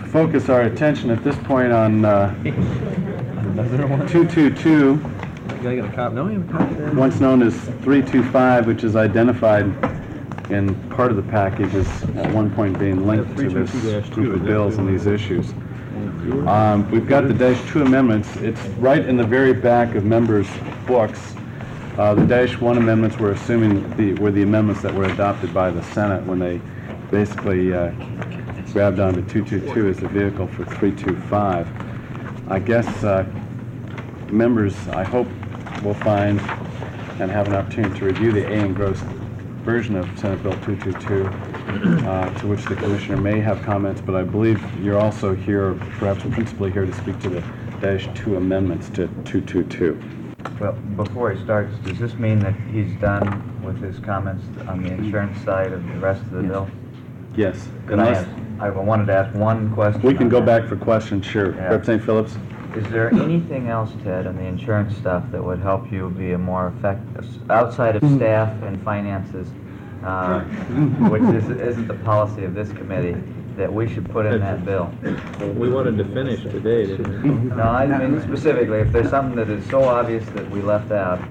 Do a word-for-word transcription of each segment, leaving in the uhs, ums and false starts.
focus our attention at this point on uh, two two two, I got a copy. No, you have a copy there. once known as three two five, which is identified in part of the package as at one point being linked to this group of bills and these issues. Um, we've got the dash two amendments. It's right in the very back of members' books. Uh, the dash one amendments we're assuming the, were the amendments that were adopted by the Senate when they basically uh, grabbed onto two two two as the vehicle for three two five. I guess uh, members, I hope, will find and have an opportunity to review the A engrossed version of Senate Bill two two two, uh, to which the Commissioner may have comments, but I believe you're also here, perhaps principally here, to speak to the dash two amendments to two two two. Well, before he starts, does this mean that he's done with his comments on the insurance side of the rest of the Yes. bill? Yes. Could I Unless- ask, I wanted to ask one question. We can on go that. back for questions, sure. Yeah. Representative Phillips? Is there anything else, Ted, on the insurance stuff that would help you be a more effective, outside of staff and finances, uh, which is, isn't the policy of this committee, that we should put in that bill? We wanted to finish today, didn't we? No, I mean specifically, if there's something that is so obvious that we left out.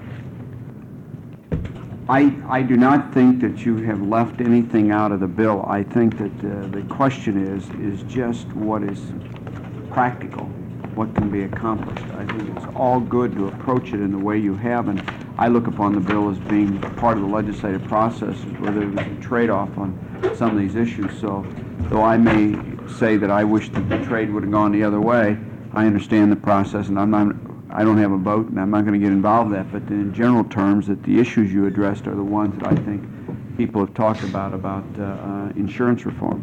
I, I do not think that you have left anything out of the bill. I think that uh, the question is, is just what is practical, what can be accomplished. I think it's all good to approach it in the way you have, and I look upon the bill as being part of the legislative process, whether it was a trade-off on some of these issues. So, though I may say that I wish that the trade would have gone the other way, I understand the process, and I'm not, I don't have a vote, and I'm not going to get involved in that, but in general terms, that the issues you addressed are the ones that I think people have talked about, about uh, uh, insurance reform.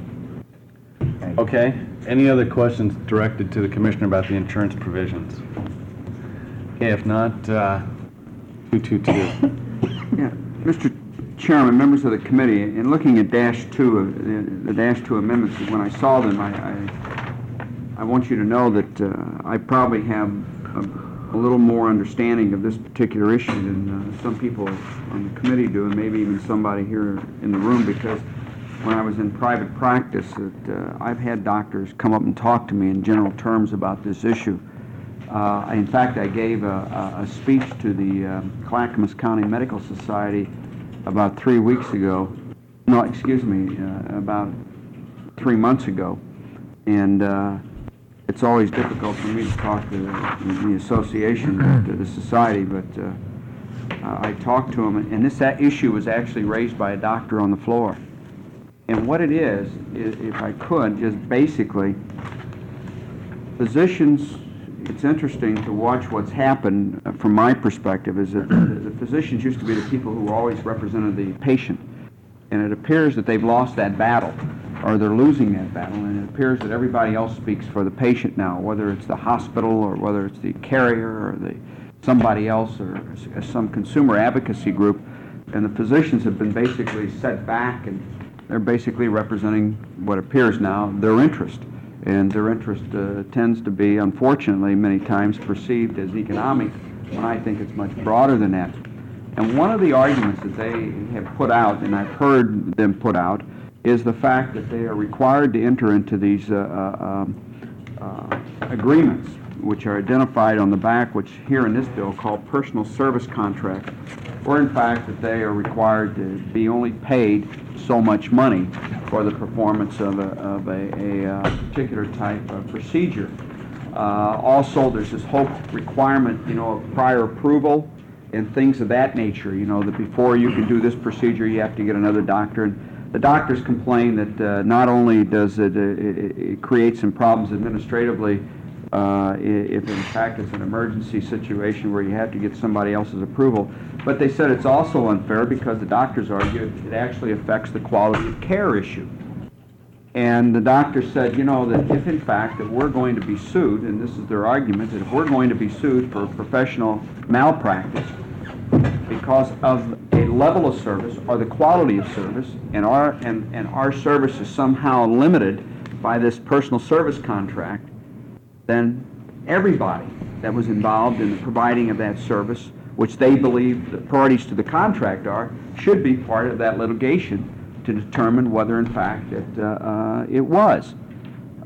Okay. Any other questions directed to the Commissioner about the insurance provisions? Okay, if not, uh, two two two. Yeah, Mister Chairman, members of the committee, in looking at dash two, of the, the dash two amendments, when I saw them, I, I, I want you to know that uh, I probably have a, a little more understanding of this particular issue than uh, some people on the committee do, and maybe even somebody here in the room, because when I was in private practice, that uh, I've had doctors come up and talk to me in general terms about this issue. Uh, in fact, I gave a, a, a speech to the um, Clackamas County Medical Society about three weeks ago. No, excuse me, uh, about three months ago. And uh, it's always difficult for me to talk to the, the association, to the society, but uh, uh, I talked to them, and this that issue was actually raised by a doctor on the floor. And what it is, is, if I could, just basically, physicians, it's interesting to watch what's happened uh, from my perspective, is that the, the physicians used to be the people who always represented the patient. And it appears that they've lost that battle, or they're losing that battle, and it appears that everybody else speaks for the patient now, whether it's the hospital, or whether it's the carrier, or the somebody else, or some consumer advocacy group. And the physicians have been basically set back, and they're basically representing what appears now their interest. And their interest uh, tends to be, unfortunately, many times perceived as economic, when I think it's much broader than that. And one of the arguments that they have put out, and I've heard them put out, is the fact that they are required to enter into these uh, uh, um, uh, agreements, which are identified on the back, which here in this bill called personal service contract, or in fact that they are required to be only paid so much money for the performance of a, of a, a uh, particular type of procedure. Uh, also, there's this whole requirement, you know, of prior approval and things of that nature, you know, that before you can do this procedure, you have to get another doctor. And the doctors complain that uh, not only does it, it, it create some problems administratively, uh, if in fact it's an emergency situation where you have to get somebody else's approval, but they said it's also unfair because the doctors argue it actually affects the quality of care issue. And the doctor said, you know, that if in fact that we're going to be sued, and this is their argument, that if we're going to be sued for professional malpractice because of a level of service or the quality of service, and our and, and our service is somehow limited by this personal service contract, then everybody that was involved in the providing of that service, which they believe the parties to the contract are, should be part of that litigation to determine whether in fact it, uh, uh, it was.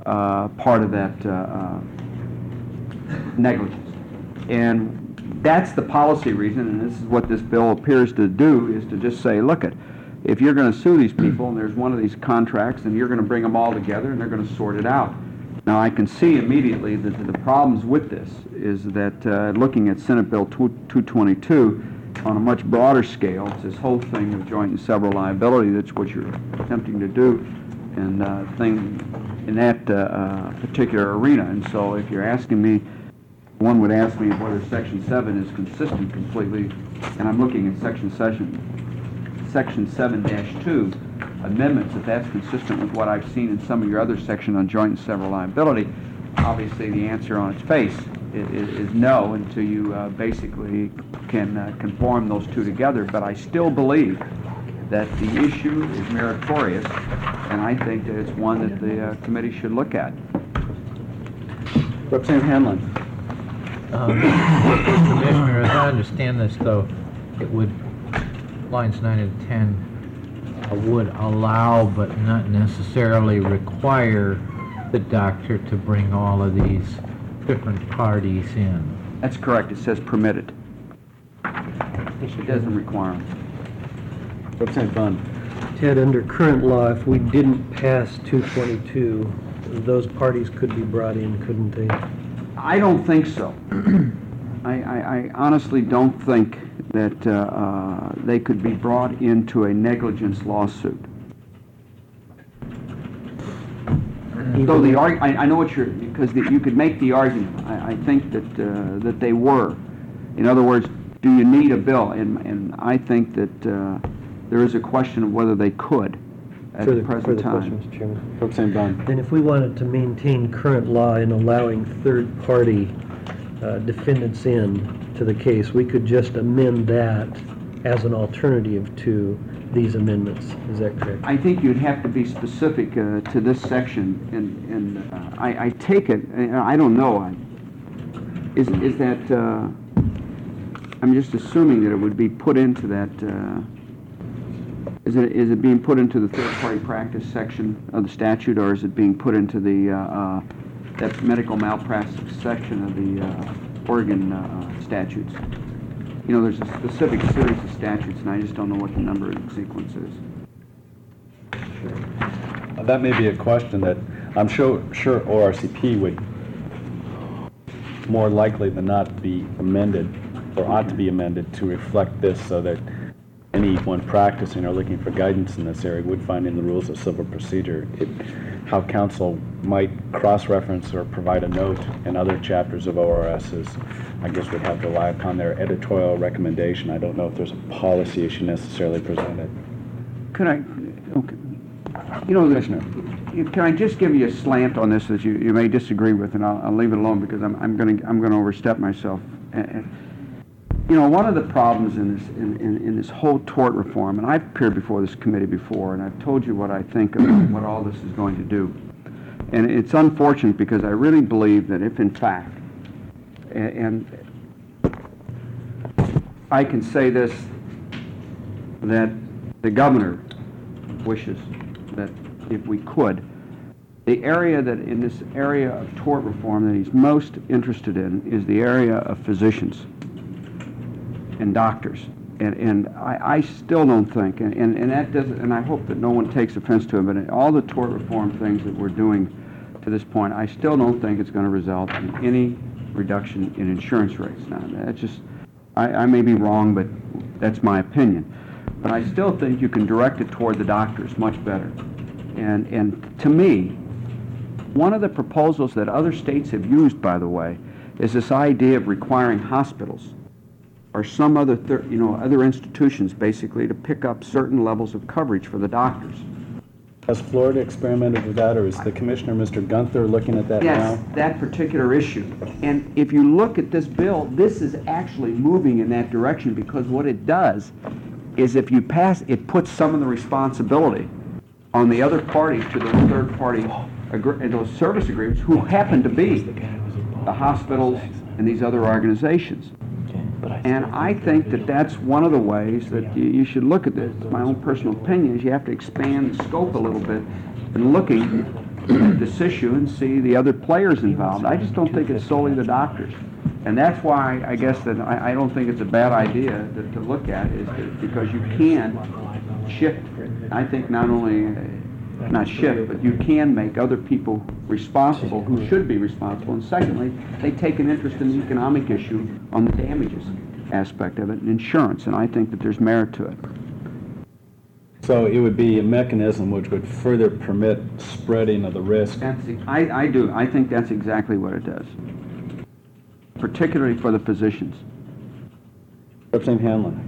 uh, part of that uh, uh, negligence. And that's the policy reason, and this is what this bill appears to do, is to just say, look it, if you're going to sue these people and there's one of these contracts, then you're going to bring them all together and they're going to sort it out. Now, I can see immediately that the problems with this is that uh, looking at Senate Bill two twenty-two on a much broader scale, it's this whole thing of joint and several liability. That's what you're attempting to do and uh, thing in that uh, uh, particular arena. And so if you're asking me, one would ask me whether Section seven is consistent completely, and I'm looking at Section seven, Section seven dash two amendments, if that's consistent with what I've seen in some of your other section on joint and several liability. Obviously, the answer on its face is, is, is no until you uh, basically can uh, conform those two together. But I still believe that the issue is meritorious, and I think that it's one that the uh, committee should look at. Representative Hanlon. Um, Commissioner, as I understand this, though, it would, lines nine and ten, uh, would allow but not necessarily require the doctor to bring all of these different parties in. That's correct. It says permitted. It doesn't require them. Representative Bond. Ted, under current law, if we didn't pass two twenty-two, those parties could be brought in, couldn't they? I don't think so. I, I, I honestly don't think that uh, uh, they could be brought into a negligence lawsuit. Though the arg- I, I know what you're, because the, you could make the argument. I, I think that uh, that they were. In other words, do you need a bill? And, and I think that uh, there is a question of whether they could at Further, the present further time. question, Mister Chairman. Representative Bond. And if we wanted to maintain current law in allowing third-party uh, defendants in to the case, we could just amend that as an alternative to these amendments. Is that correct? I think you'd have to be specific uh, to this section, and, and uh, I, I take it, and I don't know, I, is, is that, uh, I'm just assuming that it would be put into that, uh, is it, is it being put into the third-party practice section of the statute, or is it being put into the, uh, uh, that medical malpractice section of the uh, Oregon uh, statutes? You know, there's a specific series of statutes, and I just don't know what the numbering sequence is. Uh, That may be a question that I'm sure, sure O R C P would more likely than not be amended, or ought to be amended to reflect this, so that anyone practicing or looking for guidance in this area would find in the rules of civil procedure it, how counsel might cross-reference or provide a note in other chapters of O R Ss. I guess would have to rely upon their editorial recommendation. I don't know if there's a policy issue necessarily presented. Could I, okay, you know, Commissioner, can I just give you a slant on this that you, you may disagree with, and I'll, I'll leave it alone because I'm, I'm going to I'm going to overstep myself. And, you know, one of the problems in this in, in, in this whole tort reform, and I've appeared before this committee before, and I've told you what I think of what all this is going to do. And it's unfortunate because I really believe that if in fact, and, and I can say this, that the governor wishes that if we could, the area that in this area of tort reform that he's most interested in is the area of physicians and doctors. And, and I, I still don't think, and, and, and that doesn't, and I hope that no one takes offense to it, but all the tort reform things that we're doing to this point, I still don't think it's going to result in any reduction in insurance rates. Now, that's just, I, I may be wrong, but that's my opinion. But I still think you can direct it toward the doctors much better. And, and to me, one of the proposals that other states have used, by the way, is this idea of requiring hospitals or some other, thir- you know, other institutions basically to pick up certain levels of coverage for the doctors. Has Florida experimented with that, or is the Commissioner, Mister Gunther, looking at that Yes, now? that particular issue. And if you look at this bill, this is actually moving in that direction, because what it does is if you pass, it puts some of the responsibility on the other parties to those third-party agr- those service agreements, who happen to be the hospitals and these other organizations. And I think that that's one of the ways that you, you should look at this. My own personal opinion is you have to expand the scope a little bit in looking at this issue and see the other players involved. I just don't think it's solely the doctors. And that's why I guess that I, I don't think it's a bad idea to, to look at, is that because you can shift, I think not only, uh, not shift, but you can make other people responsible who should be responsible. And secondly, they take an interest in the economic issue on the damages aspect of it, and insurance, and I think that there's merit to it. So it would be a mechanism which would further permit spreading of the risk. That's, the- I, I do, I think that's exactly what it does, particularly for the physicians. Representative Hanlon.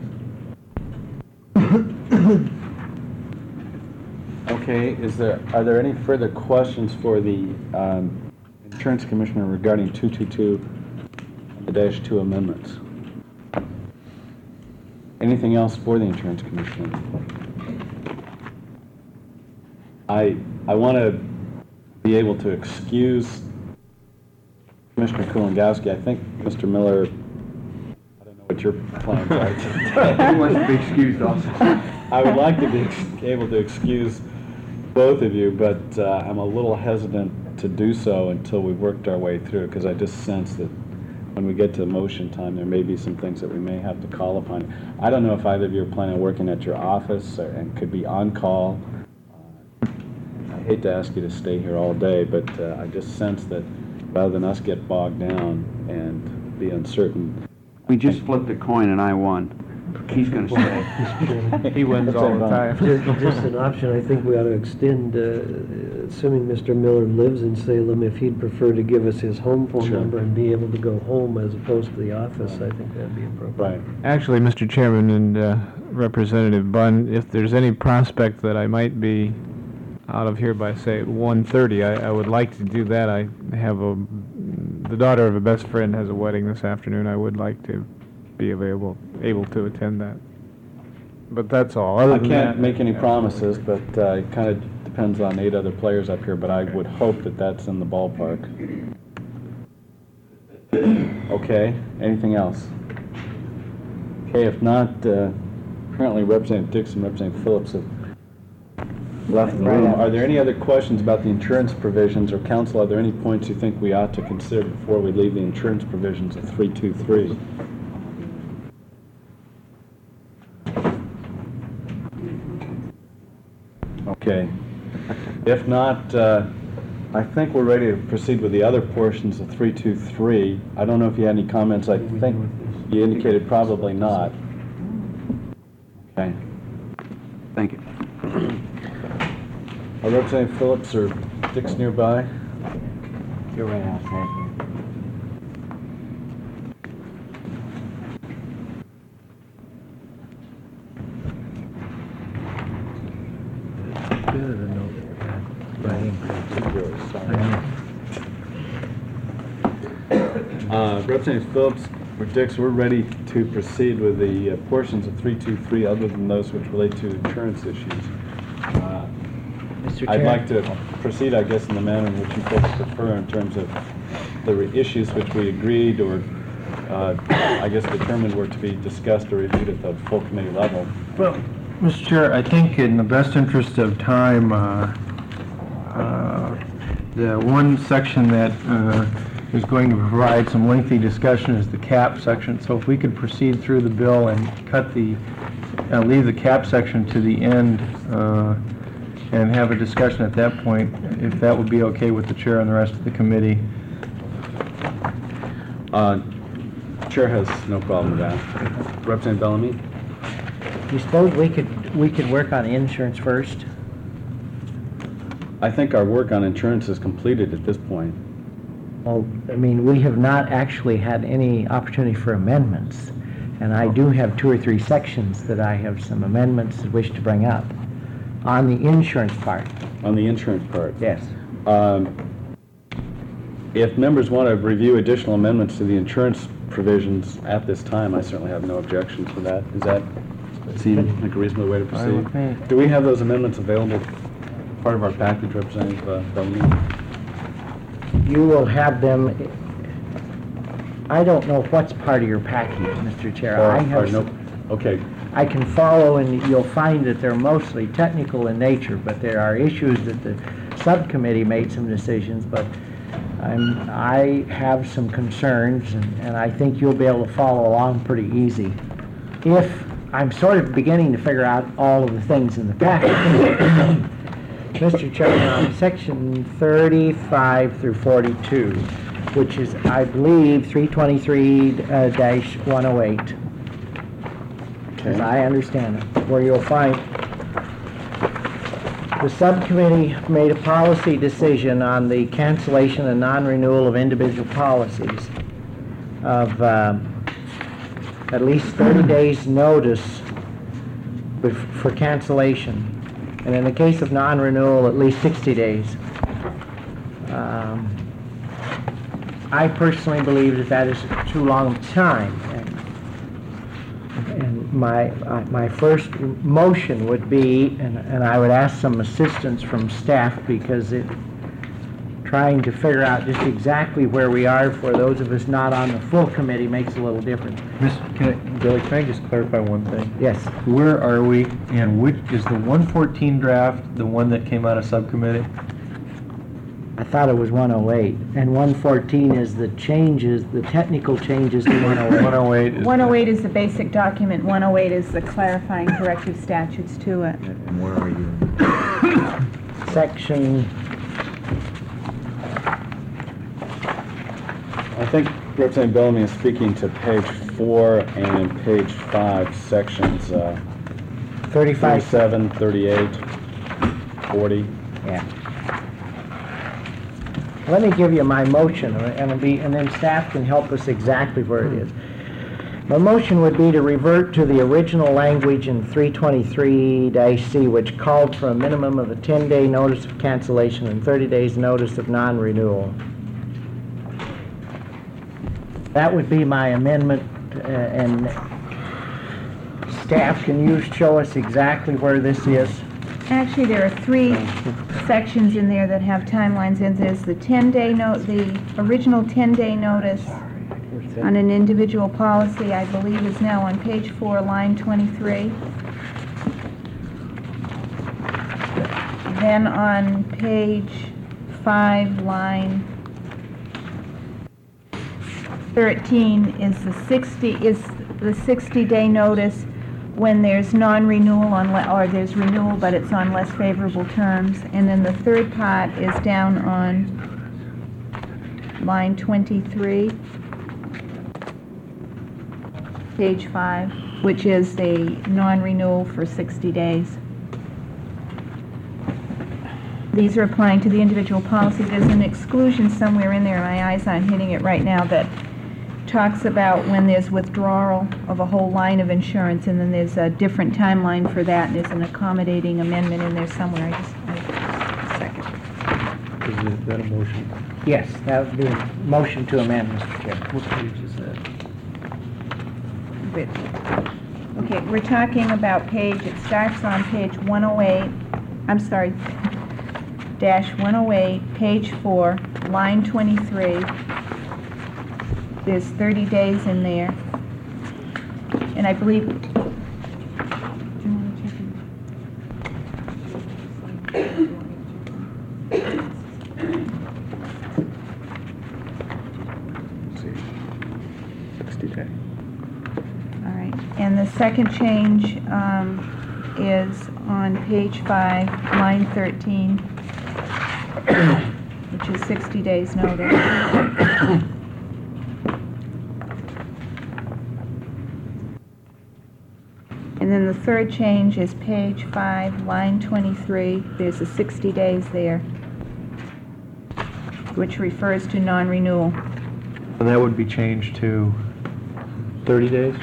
Okay, is there, are there any further questions for the um, Insurance Commissioner regarding two two two and the dash two amendments? Anything else for the Insurance Commissioner? I, I want to be able to excuse Commissioner Kulongowski. I think Mister Miller, I don't know what your plans are. He wants to be excused also. I would like to be ex- able to excuse both of you, but uh, I'm a little hesitant to do so until we've worked our way through, because I just sense that when we get to motion time, there may be some things that we may have to call upon. I don't know if either of you are planning on working at your office or, and could be on call. Uh, I hate to ask you to stay here all day, but uh, I just sense that rather than us get bogged down and be uncertain. We just flipped a coin and I won. He's going to stay. He wins all the time. Just just an option, I think we ought to extend, uh, assuming Mister Miller lives in Salem, if he'd prefer to give us his home phone Sure. number and be able to go home as opposed to the office, I think that'd be appropriate. Right. Actually, Mister Chairman and uh, Representative Bunn, if there's any prospect that I might be out of here by, say, one thirty, I, I would like to do that. I have a, the daughter of a best friend has a wedding this afternoon. I would like to be available, able to attend that. But that's all. Other I than can't that, make any yeah. promises, but uh, it kind of depends on eight other players up here, but I would hope that that's in the ballpark. Okay, anything else? Okay, if not, uh, currently Representative Dixon, Representative Phillips have left the room. Are there any other questions about the insurance provisions, or council, are there any points you think we ought to consider before we leave the insurance provisions of three two three? Okay. If not, uh, I think we're ready to proceed with the other portions of three two three. I don't know if you had any comments. I think you indicated probably not. Okay. Thank you. Are Representative Phillips or Dix nearby? You're right outside. Uh, Representative Phillips or Dix, we're ready to proceed with the uh, portions of three two three other than those which relate to insurance issues. Uh, Mister I'd Chair. like to proceed, I guess, in the manner in which you folks prefer in terms of the re- issues which we agreed or, uh, I guess, determined were to be discussed or reviewed at the full committee level. Well, Mister Chair, I think in the best interest of time, uh, uh, the one section that uh, is going to provide some lengthy discussion is the cap section. So if we could proceed through the bill and cut the, uh, leave the cap section to the end uh, and have a discussion at that point, if that would be okay with the chair and the rest of the committee. Uh, Chair has no problem with that. Representative Bellamy? You suppose we could, we could work on insurance first? I think our work on insurance is completed at this point. Well, I mean, we have not actually had any opportunity for amendments, and I do have two or three sections that I have some amendments that wish to bring up on the insurance part. On the insurance part. Yes. Um, If members want to review additional amendments to the insurance provisions at this time, I certainly have no objection to that. Does that seem like a reasonable way to Fine with proceed? me. Do we have those amendments available, part of our package, Representative uh, Bellamy? You will have them, I don't know what's part of your package, Mister Chair. Or- I or have, no- Okay, I can follow, and you'll find that they're mostly technical in nature, but there are issues that the subcommittee made some decisions, but I'm, I have some concerns, and, and I think you'll be able to follow along pretty easy. If I'm sort of beginning to figure out all of the things in the package. Mister Chairman, on section thirty-five through forty-two, which is, I believe, three twenty-three dash one oh eight, as I understand it, where you'll find the subcommittee made a policy decision on the cancellation and non-renewal of individual policies of uh, at least thirty days notice bef- for cancellation. And in the case of non-renewal, at least sixty days. Um, I personally believe that that is too long a time. And, and my uh, my first motion would be, and, and I would ask some assistance from staff, because it trying to figure out just exactly where we are for those of us not on the full committee makes a little difference. Miss, can I, Billy, can I just clarify one thing? Yes. Where are we, and which, is the one fourteen draft the one that came out of subcommittee? I thought it was one oh eight, and one fourteen is the changes, the technical changes to one oh eight. one oh eight is... one oh eight is the basic document, one oh eight is the clarifying corrective statutes to it. And where are you? Section, I think Representative Bellamy is speaking to page four and page five, sections uh, thirty-five. thirty-seven, thirty-eight, forty. Yeah. Let me give you my motion, and it'll be, and then staff can help us exactly where it is. My motion would be to revert to the original language in three twenty-three C, which called for a minimum of a ten-day notice of cancellation and thirty days notice of non-renewal. That would be my amendment, uh, and staff, can you show us exactly where this is? Actually, there are three sections in there that have timelines in. There's the ten-day note, the original ten-day notice on an individual policy, I believe, is now on page four, line twenty-three. Then on page five, line thirteen is the sixty, is the sixty-day notice when there's non-renewal on, le- or there's renewal but it's on less favorable terms. And then the third part is down on line twenty-three, page five, which is the non-renewal for sixty days. These are applying to the individual policy. There's an exclusion somewhere in there, my eyes aren't hitting it right now, that talks about when there's withdrawal of a whole line of insurance, and then there's a different timeline for that, and there's an accommodating amendment in there somewhere. I just, I, a second. Is that a motion? Yes, that would be a motion to amend, Mister Chair. What page is that? With- Okay, we're talking about page, it starts on page one oh eight, I'm sorry, dash one oh eight, page four, line twenty-three. There's thirty days in there. And I believe, do you want to check it? sixty day. All right, and the second change um, is on page five, line thirteen, which is sixty days notice. And then the third change is page five, line twenty-three. There's a sixty days there, which refers to non-renewal. And that would be changed to thirty days?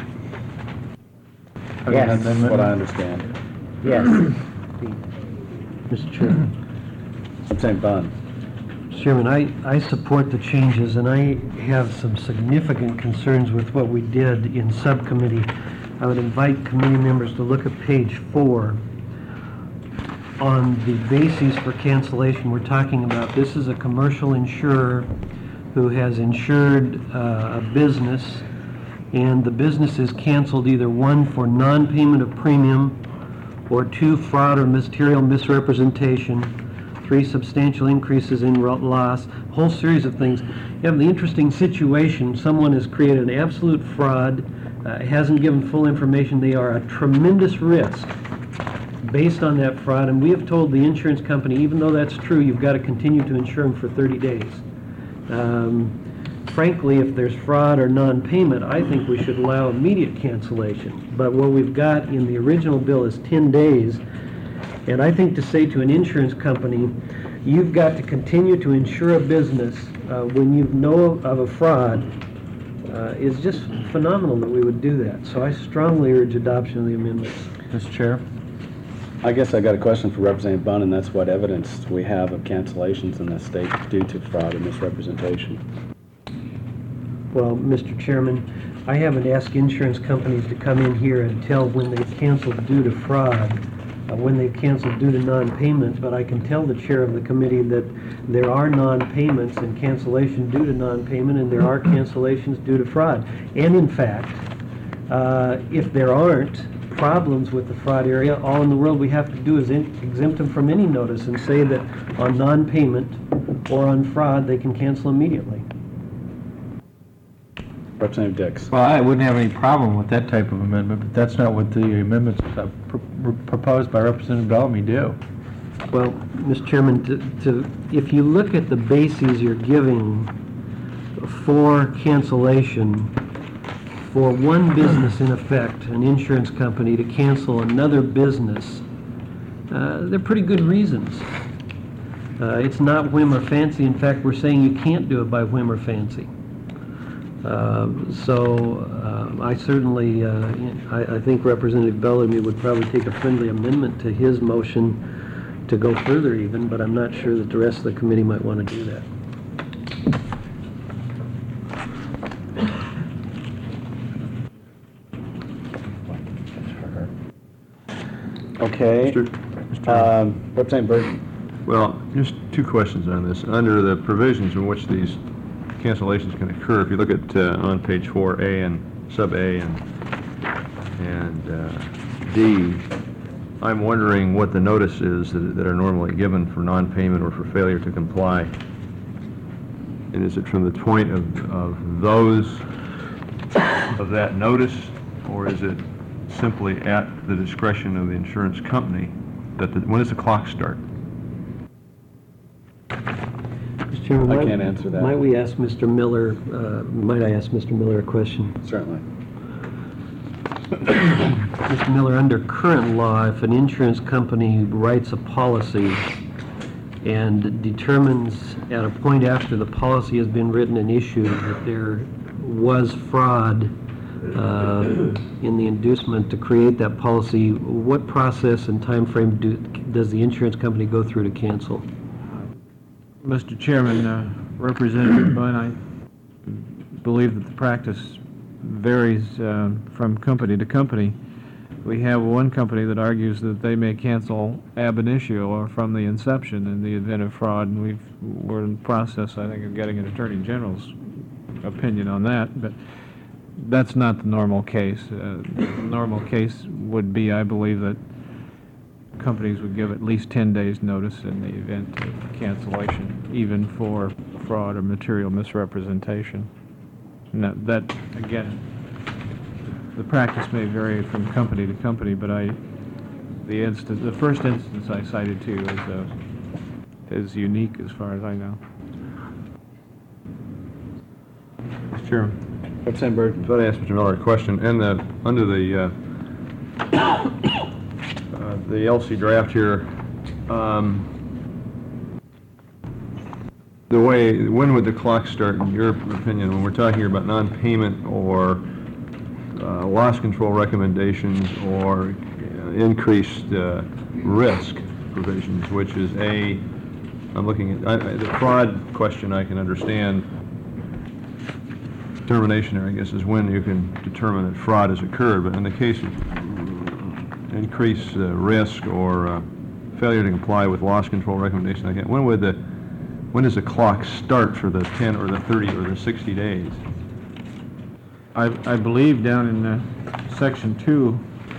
Yes. That's what I understand. Yes. Mister Chairman. Representative Bunn. Mister Chairman, I, I support the changes, and I have some significant concerns with what we did in subcommittee. I would invite committee members to look at page four. On the basis for cancellation, we're talking about, this is a commercial insurer who has insured uh, a business, and the business is canceled, either one, for non-payment of premium, or two, fraud or material misrepresentation, three, substantial increases in ro- loss, a whole series of things. You have the interesting situation, someone has created an absolute fraud, uh, hasn't given full information, they are a tremendous risk based on that fraud, and we have told the insurance company, even though that's true, you've got to continue to insure them for thirty days. Um, frankly, if there's fraud or non-payment, I think we should allow immediate cancellation. But what we've got in the original bill is ten days, and I think to say to an insurance company, you've got to continue to insure a business uh, when you know of a fraud uh, is just phenomenal that we would do that. So I strongly urge adoption of the amendments. Mister Chair? I guess I got a question for Representative Bunn, and that's what evidence we have of cancellations in the state due to fraud and misrepresentation. Well, Mister Chairman, I haven't asked insurance companies to come in here and tell when they've canceled due to fraud, uh, when they've canceled due to non-payment, but I can tell the chair of the committee that there are non-payments and cancellation due to non-payment, and there are cancellations due to fraud. And in fact, uh, if there aren't problems with the fraud area, all in the world we have to do is in- exempt them from any notice and say that on non-payment or on fraud, they can cancel immediately. Representative Dix. Well, I wouldn't have any problem with that type of amendment, but that's not what the amendments uh, pr- pr- proposed by Representative Bellamy do. Well, Mister Chairman, to, to, if you look at the bases you're giving for cancellation, for one business in effect, an insurance company, to cancel another business, uh, they're pretty good reasons. Uh, it's not whim or fancy. In fact, we're saying you can't do it by whim or fancy. Uh, so uh, I certainly, uh, I, I think Representative Bellamy would probably take a friendly amendment to his motion to go further even, but I'm not sure that the rest of the committee might want to do that. Okay. Mister Um, Representative Burton. Well, just two questions on this. Under the provisions in which these cancellations can occur, if you look at uh, on page four A and sub A and and uh, D, I'm wondering what the notice is that, that are normally given for non-payment or for failure to comply. And is it from the point of, of those of that notice, or is it simply at the discretion of the insurance company that the, when does the clock start? Mister Chairman, I might- can't answer that. Might we ask Mister Miller, uh, might I ask Mister Miller a question? Certainly. Mister Miller, under current law, if an insurance company writes a policy and determines at a point after the policy has been written and issued that there was fraud uh, in the inducement to create that policy, what process and time frame do, does the insurance company go through to cancel? Mister Chairman, uh, Representative Bunn, I believe that the practice varies uh, from company to company. We have one company that argues that they may cancel ab initio or from the inception in the event of fraud, and we've, we're in the process, I think, of getting an Attorney General's opinion on that, but that's not the normal case. Uh, the normal case would be, I believe, that companies would give at least ten days notice in the event of cancellation, even for fraud or material misrepresentation. Now, that, again, the practice may vary from company to company, but I, the instance, the first instance I cited to you is, uh, is unique as far as I know. Mister Chairman, Representative Burton. if I ask Mister Miller a question, and the, under the, uh, uh, the L C draft here, um, the way, when would the clock start, in your opinion, when we're talking about non-payment or uh, loss control recommendations or uh, increased uh, risk provisions, which is a, I'm looking at, I, I, the fraud question I can understand. Determination there, I guess, is when you can determine that fraud has occurred, but in the case of increased uh, risk or uh, failure to comply with loss control recommendations, like that, when would the, when does the clock start for the ten or the thirty or the sixty days? I, I believe down in uh, section two,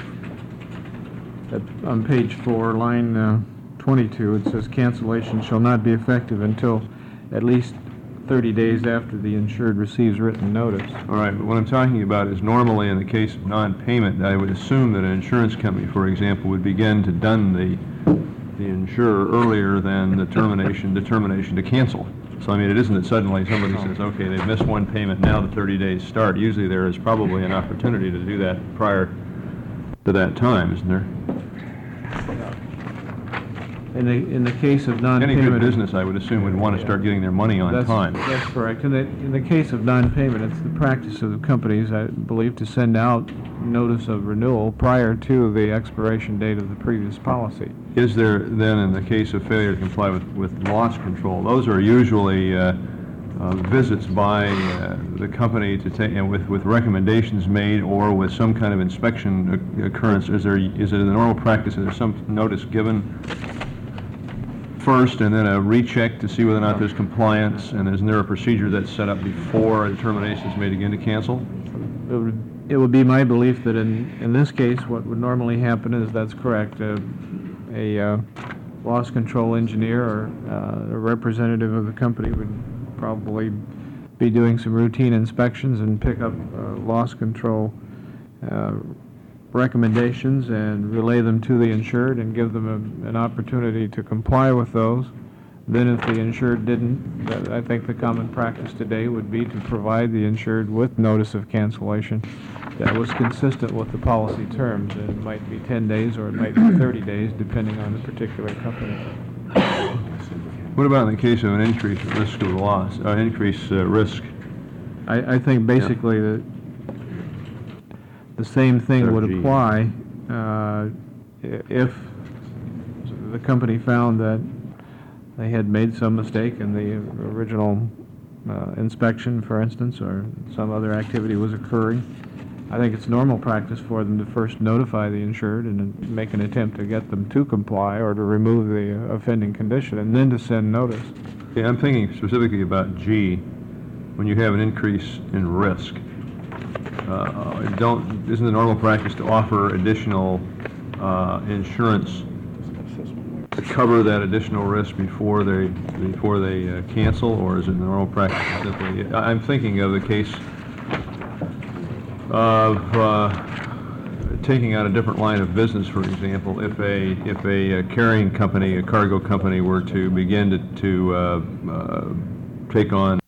at- on page four, line uh, twenty-two, it says cancellation shall not be effective until at least thirty days after the insured receives written notice. All right, but what I'm talking about is normally in the case of non-payment, I would assume that an insurance company, for example, would begin to dun the, the insurer earlier than the termination, determination to cancel. So I mean, it isn't that suddenly somebody says, okay, they've missed one payment, now the thirty days start. Usually there is probably an opportunity to do that prior to that time, isn't there? In the, in the case of Any non-payment... good business, I would assume, would want to start getting their money on That's- time. That's correct. In the, in the case of non-payment, it's the practice of the companies, I believe, to send out notice of renewal prior to the expiration date of the previous policy. Is there then, in the case of failure to comply with, with loss control, those are usually uh, uh, visits by uh, the company to take, and with, with recommendations made or with some kind of inspection oc- occurrence. Is there, is it in the normal practice, is there some notice given first and then a recheck to see whether or not there's compliance, and isn't there a procedure that's set up before a determination is made again to cancel? It would, it would be my belief that in, in this case, what would normally happen is, that's correct, uh, a uh, loss control engineer or uh, a representative of the company would probably be doing some routine inspections and pick up uh, loss control uh, recommendations and relay them to the insured and give them a, an opportunity to comply with those. Then if the insured didn't, th- I think the common practice today would be to provide the insured with notice of cancellation that was consistent with the policy terms. And it might be ten days or it might be thirty days, depending on the particular company. What about in the case of an increased risk of loss, uh, increased uh, risk? I, I think basically that the same thing would Third G. apply uh, i- if the company found that they had made some mistake in the original uh, inspection, for instance, or some other activity was occurring. I think it's normal practice for them to first notify the insured and then make an attempt to get them to comply or to remove the offending condition, and then to send notice. Yeah, I'm thinking specifically about G, when you have an increase in risk. Uh, don't, isn't the normal practice to offer additional uh, insurance to cover that additional risk before they, before they uh, cancel, or is it the normal practice to simply, I- I'm thinking of the case of uh, taking out a different line of business, for example, if a, if a uh, carrying company, a cargo company were to begin to, to uh, uh, take on